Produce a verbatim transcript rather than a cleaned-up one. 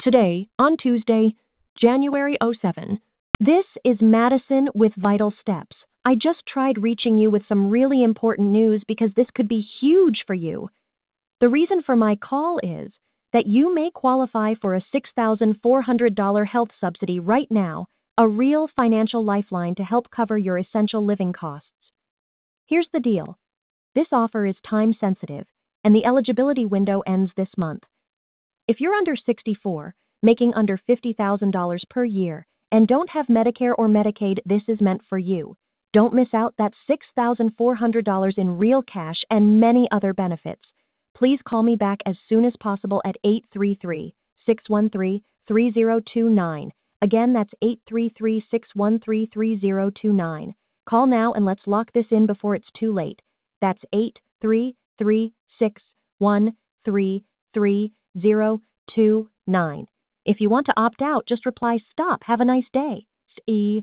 Today, on Tuesday, January seventh. This is Madison with Vital Steps. I just tried reaching you with some really important news because this could be huge for you. The reason for my call is that you may qualify for a six thousand four hundred dollars health subsidy right now, a real financial lifeline to help cover your essential living costs. Here's the deal. This offer is time sensitive, and the eligibility window ends this month. If you're under sixty-four, making under fifty thousand dollars per year, and don't have Medicare or Medicaid, this is meant for you. Don't miss out that six thousand four hundred dollars in real cash and many other benefits. Please call me back as soon as possible at eight three three, six one three, three zero two nine. Again, that's eight three three, six one three, three zero two nine. Call now and let's lock this in before it's too late. That's eight three three, six one three, three zero two nine. If you want to opt out, just reply, "Stop. Have a nice day." E